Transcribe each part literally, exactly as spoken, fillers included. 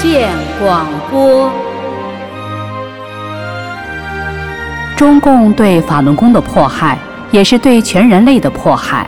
见广播。 中共对法轮功的迫害，也是对全人类的迫害。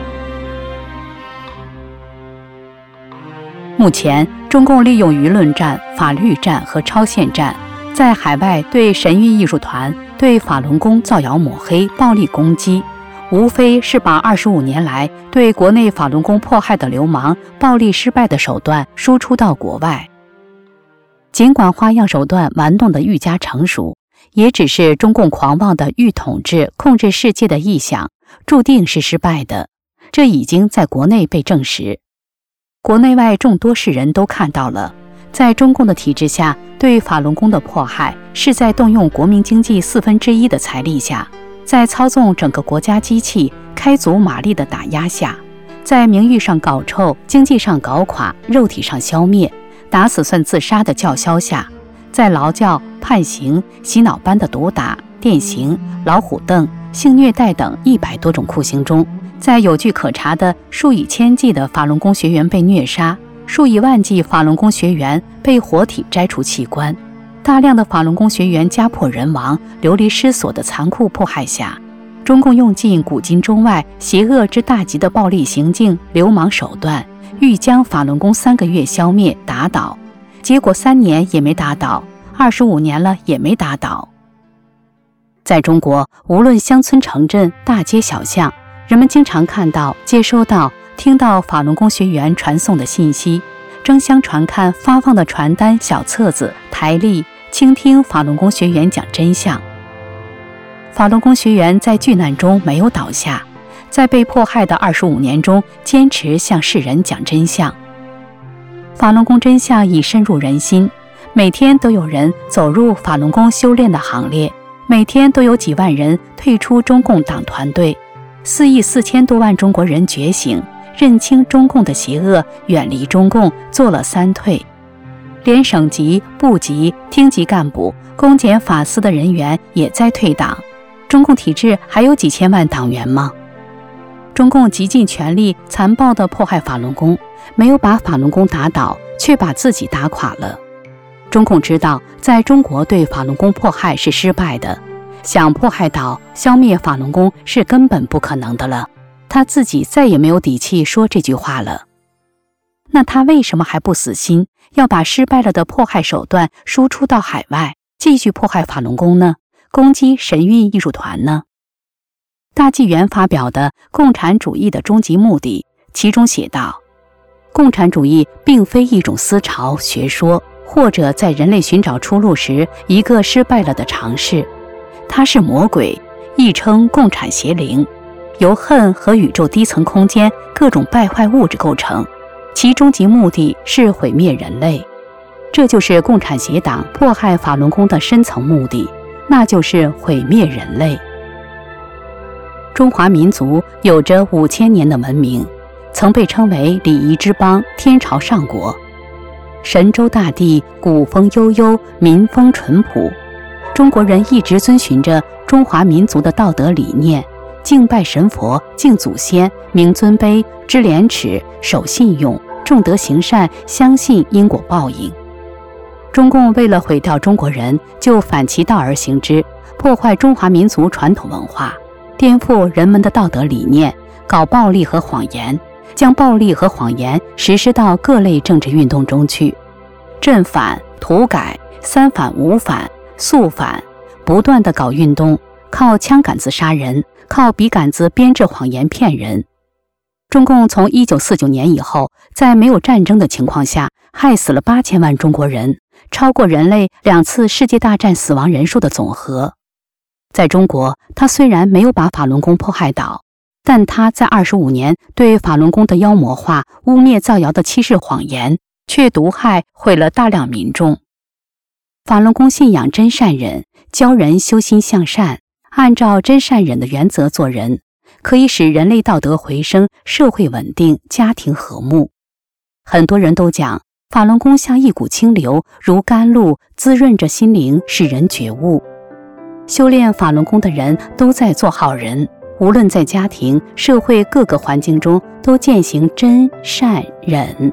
目前，中共利用舆论战、法律战和超限战，在海外对神韵艺术团、对法轮功造谣抹黑、暴力攻击，无非是把二十五年来对国内法轮功迫害的流氓、暴力失败的手段输出到国外。尽管花样手段玩弄得愈加成熟，也只是中共狂妄的欲统治、控制世界的臆想，注定是失败的。这已经在国内被证实。国内外众多世人都看到了，在中共的体制下，对法轮功的迫害是在动用国民经济四分之一的财力下，在操纵整个国家机器、开足马力的打压下，在名誉上搞臭、经济上搞垮、肉体上消灭、打死算自杀的叫嚣下，在劳教、判刑、洗脑般的毒打、电刑、老虎凳、性虐待等一百多种酷刑中，在有据可查的数以千计的法轮功学员被虐杀，数以万计法轮功学员被活体摘除器官，大量的法轮功学员家破人亡、流离失所的残酷迫害下，中共用尽古今中外邪恶之大极的暴力行径、流氓手段，欲将法轮功三个月消灭打倒，结果三年也没打倒，二十五年了也没打倒。在中国，无论乡村城镇、大街小巷，人们经常看到、接收到、听到法轮功学员传送的信息，争相传看发放的传单、小册子、台历，倾听法轮功学员讲真相。法轮功学员在巨难中没有倒下，在被迫害的二十五年中，坚持向世人讲真相。法轮功真相已深入人心，每天都有人走入法轮功修炼的行列，每天都有几万人退出中共党团队。四亿四千多万中国人觉醒，认清中共的邪恶，远离中共，做了三退。连省级、部级、厅级干部、公检法司的人员也在退党。中共体制还有几千万党员吗？中共极尽全力残暴地迫害法轮功，没有把法轮功打倒，却把自己打垮了。中共知道在中国对法轮功迫害是失败的，想迫害倒、消灭法轮功是根本不可能的了，他自己再也没有底气说这句话了。那他为什么还不死心，要把失败了的迫害手段输出到海外，继续迫害法轮功呢？攻击神韵艺术团呢？大纪元发表的《共产主义的终极目的》其中写道，共产主义并非一种思潮、学说，或者在人类寻找出路时一个失败了的尝试，它是魔鬼，亦称共产邪灵，由恨和宇宙低层空间各种败坏物质构成，其终极目的是毁灭人类。这就是共产邪党迫害法轮功的深层目的，那就是毁灭人类。中华民族有着五千年的文明，曾被称为礼仪之邦、天朝上国。神州大地古风悠悠，民风淳朴，中国人一直遵循着中华民族的道德理念，敬拜神佛、敬祖先、明尊卑、知廉耻、守信用、重德行善，相信因果报应。中共为了毁掉中国人，就反其道而行之，破坏中华民族传统文化，颠覆人们的道德理念，搞暴力和谎言，将暴力和谎言实施到各类政治运动中去，正反、土改、三反五反、肃反，不断地搞运动，靠枪杆子杀人，靠笔杆子编制谎言骗人。中共从一九四九年以后，在没有战争的情况下，害死了八千万中国人，超过人类两次世界大战死亡人数的总和。在中国，他虽然没有把法轮功迫害倒，但他在二十五年对法轮功的妖魔化、污蔑、造谣的欺世谎言，却毒害毁了大量民众。法轮功信仰真善忍，教人修心向善，按照真善忍的原则做人，可以使人类道德回升，社会稳定，家庭和睦。很多人都讲，法轮功像一股清流，如甘露，滋润着心灵，使人觉悟。修炼法轮功的人都在做好人，无论在家庭、社会各个环境中，都践行真善忍。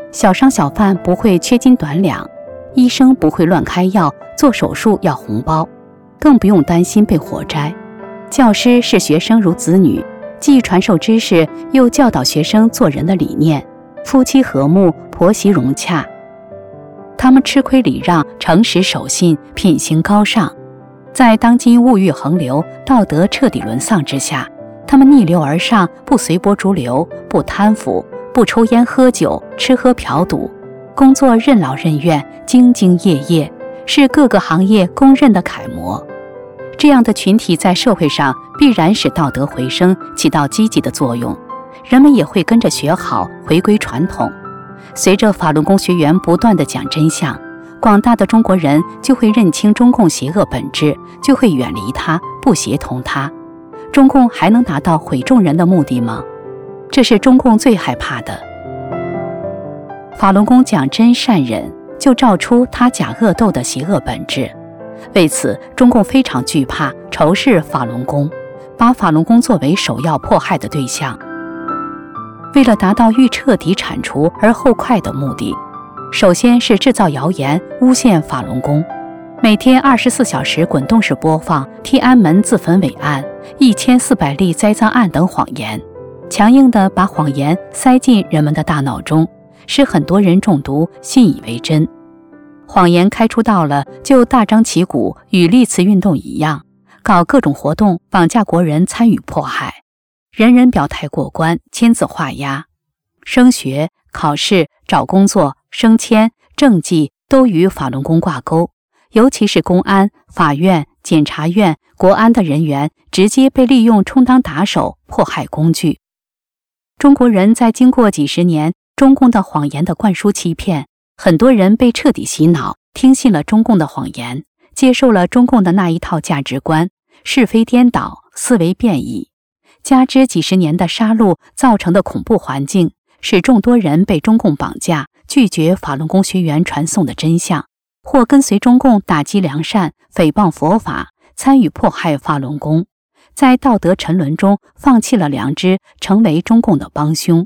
小商小贩不会缺斤短两，医生不会乱开药，做手术要红包，更不用担心被活摘。教师视学生如子女，既传授知识，又教导学生做人的理念，夫妻和睦，婆媳融洽。他们吃亏礼让，诚实守信，品行高尚。在当今物欲横流、道德彻底沦丧之下，他们逆流而上，不随波逐流，不贪腐，不抽烟喝酒、吃喝嫖赌，工作任劳任怨，兢兢业业，是各个行业公认的楷模。这样的群体在社会上必然使道德回升，起到积极的作用，人们也会跟着学好，回归传统。随着法轮功学员不断地讲真相，广大的中国人就会认清中共邪恶本质，就会远离它，不协同它。中共还能达到毁众人的目的吗？这是中共最害怕的。法轮功讲真善忍，就照出他假恶斗的邪恶本质。为此，中共非常惧怕、仇视法轮功，把法轮功作为首要迫害的对象。为了达到欲彻底铲除而后快的目的，首先是制造谣言，诬陷法轮功，每天二十四小时滚动式播放天安门自焚伪案、一千四百例栽赃案等谎言，强硬地把谎言塞进人们的大脑中，使很多人中毒，信以为真。谎言开出道了，就大张旗鼓，与历次运动一样，搞各种活动，绑架国人参与迫害，人人表态过关，签字画押，升学、考试、找工作、升迁、政绩都与法轮功挂钩，尤其是公安、法院、检察院、国安的人员直接被利用充当打手、迫害工具。中国人在经过几十年中共的谎言的灌输欺骗，很多人被彻底洗脑，听信了中共的谎言，接受了中共的那一套价值观，是非颠倒，思维变异，加之几十年的杀戮造成的恐怖环境，使众多人被中共绑架，拒绝法轮功学员传送的真相，或跟随中共打击良善，诽谤佛法，参与迫害法轮功，在道德沉沦中放弃了良知，成为中共的帮凶。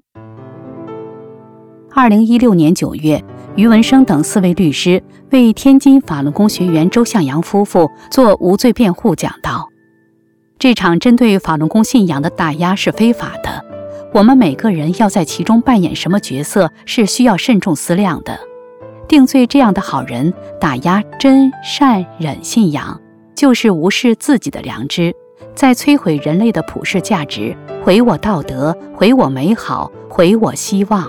二零一六年九月，于文生等四位律师为天津法轮功学员周向阳夫妇做无罪辩护，讲道：这场针对法轮功信仰的打压是非法的，我们每个人要在其中扮演什么角色是需要慎重思量的。定罪这样的好人，打压真善忍信仰，就是无视自己的良知，在摧毁人类的普世价值，毁我道德，毁我美好，毁我希望。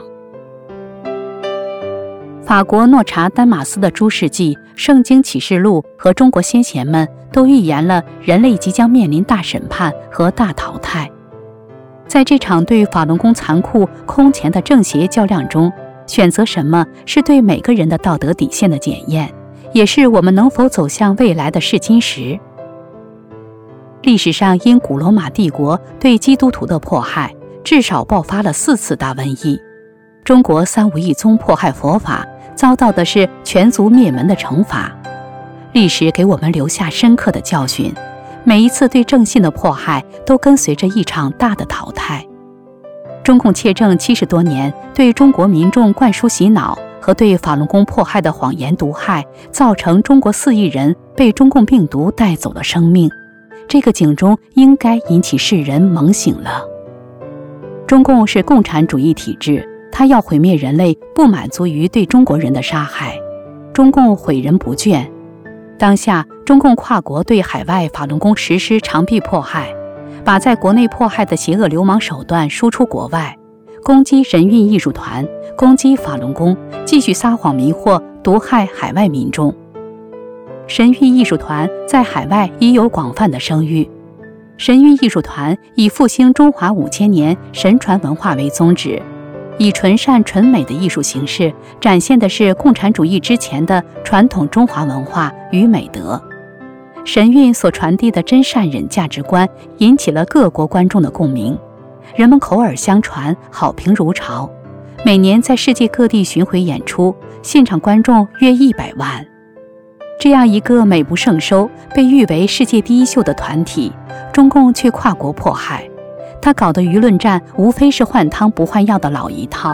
法国诺查丹马斯的诸世纪、圣经启示录和中国先贤们都预言了人类即将面临大审判和大淘汰。在这场对法轮功残酷空前的正邪较量中，选择什么是对每个人的道德底线的检验，也是我们能否走向未来的试金石。历史上因古罗马帝国对基督徒的迫害，至少爆发了四次大瘟疫。中国三武一宗迫害佛法，遭到的是全族灭门的惩罚。历史给我们留下深刻的教训，每一次对正信的迫害都跟随着一场大的淘汰。中共窃政七十多年，对中国民众灌输洗脑和对法轮功迫害的谎言毒害，造成中国四亿人被中共病毒带走了生命。这个警钟应该引起世人猛醒了。中共是共产主义体制，他要毁灭人类，不满足于对中国人的杀害，中共毁人不倦。当下，中共跨国对海外法轮功实施长臂迫害，把在国内迫害的邪恶流氓手段输出国外，攻击神韵艺术团，攻击法轮功，继续撒谎迷惑，毒害海外民众。神韵艺术团在海外已有广泛的声誉。神韵艺术团以复兴中华五千年神传文化为宗旨，以纯善纯美的艺术形式，展现的是共产主义之前的传统中华文化与美德。神韵所传递的真善忍价值观引起了各国观众的共鸣，人们口耳相传，好评如潮。每年在世界各地巡回演出，现场观众约一百万。这样一个美不胜收、被誉为世界第一秀的团体，中共却跨国迫害。他搞的舆论战无非是换汤不换药的老一套，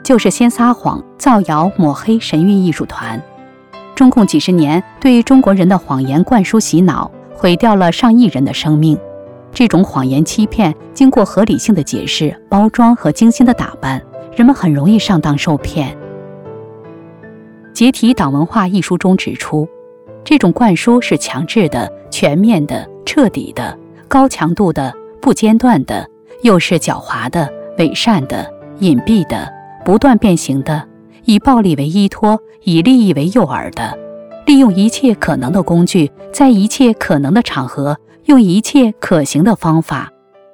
就是先撒谎造谣抹黑神韵艺术团。中共几十年对中国人的谎言灌输洗脑，毁掉了上亿人的生命。这种谎言欺骗经过合理性的解释、包装和精心的打扮，人们很容易上当受骗。解体党文化一书中指出，这种灌输是强制的、全面的、彻底的、高强度的、不间断的，又是狡猾的、伪善的、隐蔽的、不断变形的，以暴力为依托，以利益为诱饵的，利用一切可能的工具，在一切可能的场合，用一切可行的方法。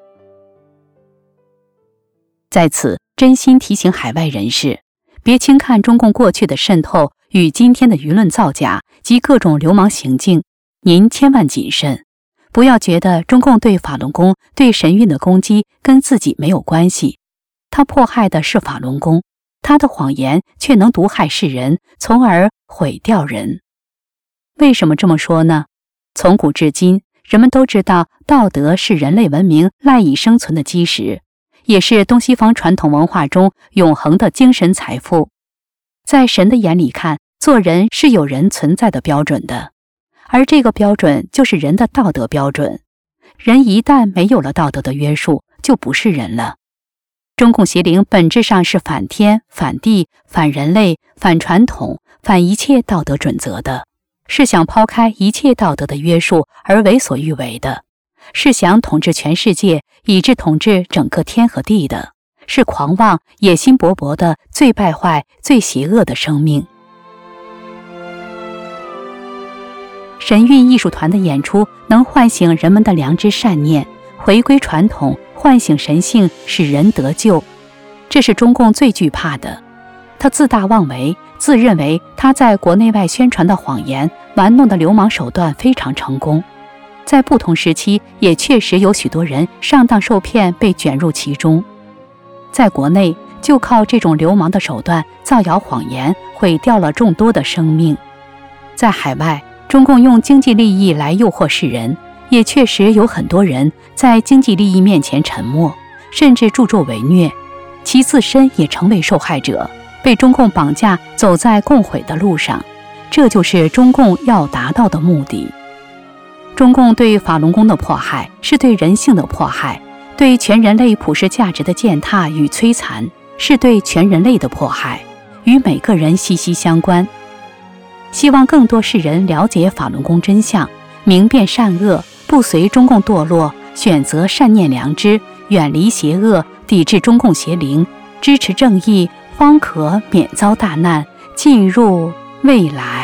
在此，真心提醒海外人士，别轻看中共过去的渗透与今天的舆论造假及各种流氓行径，您千万谨慎，不要觉得中共对法轮功、对神韵的攻击跟自己没有关系，他迫害的是法轮功，他的谎言却能毒害世人，从而毁掉人。为什么这么说呢？从古至今，人们都知道道德是人类文明赖以生存的基石，也是东西方传统文化中永恒的精神财富。在神的眼里看，做人是有人存在的标准的，而这个标准就是人的道德标准。人一旦没有了道德的约束，就不是人了。中共邪灵本质上是反天、反地、反人类、反传统、反一切道德准则的，是想抛开一切道德的约束而为所欲为的，是想统治全世界，以致统治整个天和地的，是狂妄、野心勃勃的最败坏、最邪恶的生命。神韵艺术团的演出能唤醒人们的良知善念，回归传统，唤醒神性，使人得救。这是中共最惧怕的。他自大妄为，自认为他在国内外宣传的谎言、玩弄的流氓手段非常成功。在不同时期，也确实有许多人上当受骗，被卷入其中。在国内，就靠这种流氓的手段造谣谎言，毁掉了众多的生命。在海外，中共用经济利益来诱惑世人，也确实有很多人在经济利益面前沉默，甚至助纣为虐，其自身也成为受害者，被中共绑架，走在共毁的路上。这就是中共要达到的目的。中共对法轮功的迫害，是对人性的迫害，对全人类普世价值的践踏与摧残，是对全人类的迫害，与每个人息息相关。希望更多世人了解法轮功真相，明辨善恶，不随中共堕落，选择善念良知，远离邪恶，抵制中共邪灵，支持正义，方可免遭大难，进入未来。